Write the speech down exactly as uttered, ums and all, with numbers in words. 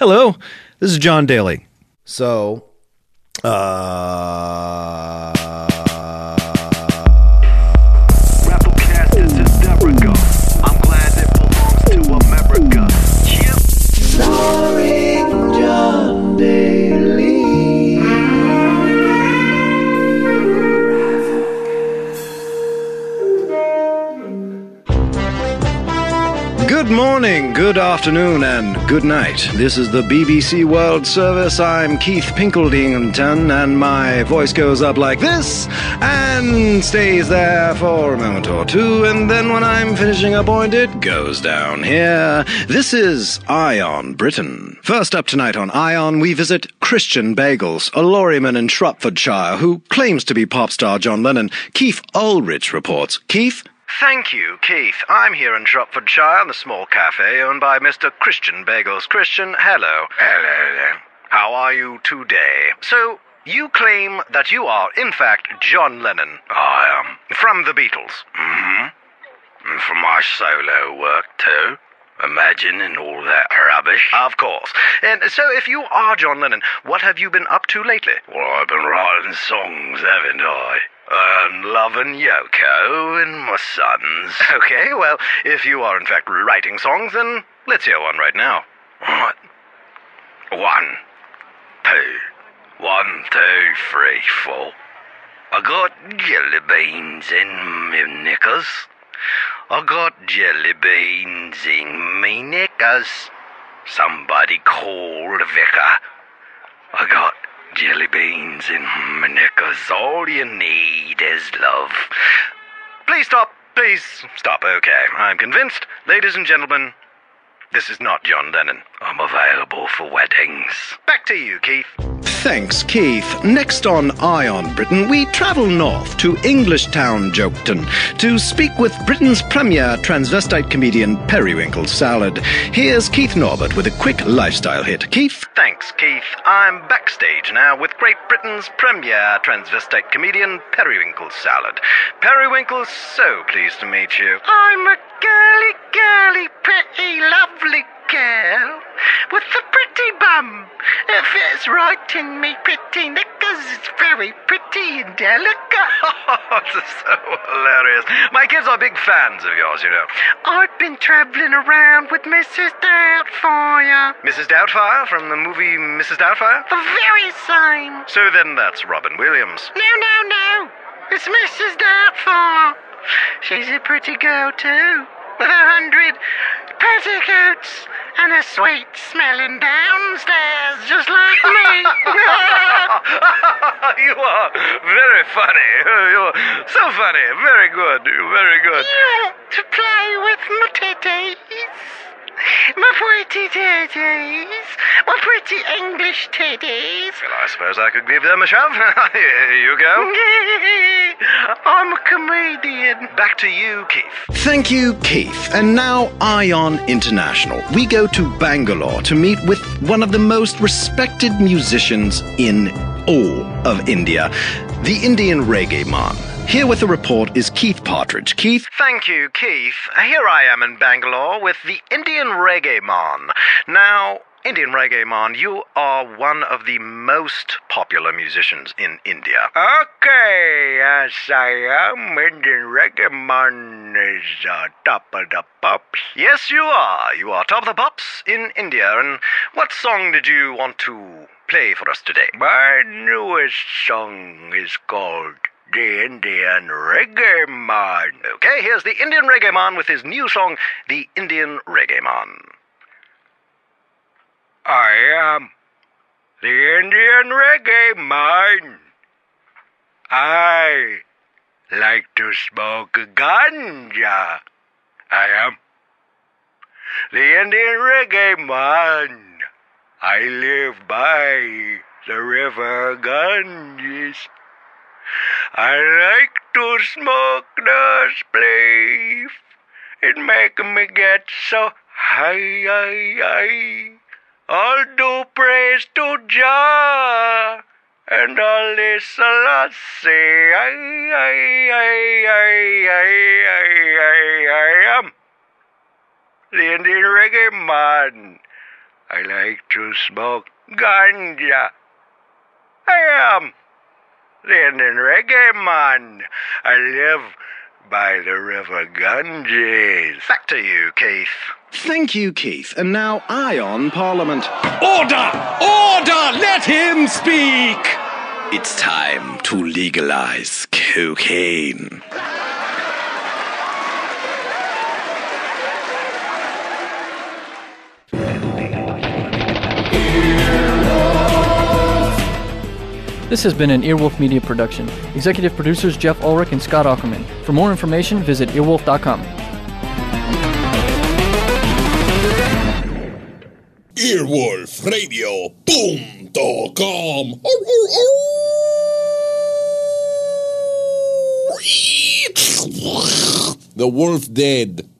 Hello, this is John Daly. So, uh... Rapplecast is hysterical. I'm glad it belongs to America. Yep. Starring John Daly. Good morning, good afternoon, and good night. This is the B B C World Service. I'm Keith Pinkledington, and my voice goes up like this, and stays there for a moment or two, and then when I'm finishing a point, it goes down here. This is Ion Britain. First up tonight on Ion, we visit Christian Bagels, a lorryman in Shropshire who claims to be pop star John Lennon. Keith Ulrich reports. Keith? Thank you, Keith. I'm here in Shropshire, the small cafe owned by Mister Christian Bagels. Christian, hello. Hello. How are you today? So, you claim that you are, in fact, John Lennon. I am. From the Beatles. Mm-hmm. And from my solo work, too. Imagine and all that rubbish. Of course. And so if you are John Lennon, what have you been up to lately? Well, I've been writing songs, haven't I? And loving Yoko and my sons. Okay, well, if you are in fact writing songs, then let's hear one right now. What? One, two, one, two, three, four. I got jelly beans in me knickers. I got jelly beans in me knickers. Somebody call the vicar. I got jelly beans in my knickers. All you need is love. Please stop. Please stop. Okay, I'm convinced. Ladies and gentlemen, this is not John Lennon. I'm available for weddings. Back to you, Keith. Thanks, Keith. Next on Ion Britain, we travel north to Englishtown, Joketon, to speak with Britain's premier transvestite comedian Periwinkle Salad. Here's Keith Norbert with a quick lifestyle hit. Keith? Thanks, Keith. I'm backstage now with Great Britain's premier transvestite comedian Periwinkle Salad. Periwinkle, so pleased to meet you. I'm a girly, girly, pretty, lovely girl with a pretty bum. It fits right in me pretty knickers. It's very pretty and delicate. Oh, this is so hilarious. My kids are big fans of yours, you know. I've been travelling around with Missus Doubtfire. Missus Doubtfire from the movie Missus Doubtfire? The very same. So then that's Robin Williams. No, no, no. It's Missus Doubtfire. She's a pretty girl too, with a hundred petticoats and a sweet smelling downstairs, just like me. You are very funny. You're so funny. Very good. Very good. You want to play with my titties? My pretty titties. My pretty English titties. Well, I suppose I could give them a shove. Here you go. I'm a comedian. Back to you, Keith. Thank you, Keith. And now Ion International. We go to Bangalore to meet with one of the most respected musicians in all of India, the Indian Reggae Man. Here with the report is Keith Partridge. Keith? Thank you, Keith. Here I am in Bangalore with the Indian Reggae Man. Now, Indian Reggae Man, you are one of the most popular musicians in India. Okay, yes I am. Indian Reggae Man is uh, top of the pops. Yes, you are. You are top of the pops in India. And what song did you want to play for us today? My newest song is called The Indian Reggae Man. Okay, here's the Indian Reggae Man with his new song, The Indian Reggae Man. I am the Indian Reggae Man. I like to smoke ganja. I am the Indian Reggae Man. I live by the river Ganges. I like to smoke the spliff. It make me get so high, high, high. All do praise to Jah and all is Selassie. I, I, I, I, I, I, I, I am the Indian Reggae Man. I like to smoke ganja. I am the Indian reggae man. I live by the river Ganges. Back to you, Keith. Thank you, Keith. And now Ion Parliament. Order! Order! Let him speak! It's time to legalize cocaine. This has been an Earwolf Media production. Executive producers Jeff Ulrich and Scott Ackerman. For more information, visit earwolf dot com. earwolf radio punto com. The wolf dead.